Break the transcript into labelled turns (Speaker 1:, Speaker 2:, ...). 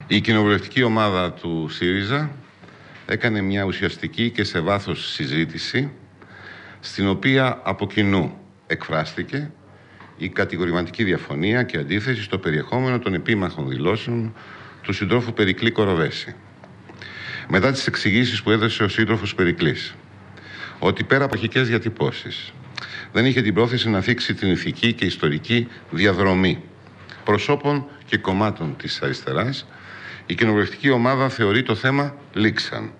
Speaker 1: Η κοινοβουλευτική ομάδα του ΣΥΡΙΖΑ έκανε μια ουσιαστική και σε βάθος συζήτηση, στην οποία από κοινού εκφράστηκε η κατηγορηματική διαφωνία και αντίθεση στο περιεχόμενο των επίμαχων δηλώσεων του συντρόφου Περικλή Κοροβέση. Μετά τις εξηγήσεις που έδωσε ο σύντροφος Περικλής, ότι πέρα από αρχικές διατυπώσεις δεν είχε την πρόθεση να θίξει την ηθική και ιστορική διαδρομή προσώπων και κομμάτων της αριστεράς, η κοινοβουλευτική ομάδα θεωρεί το θέμα λήξαν.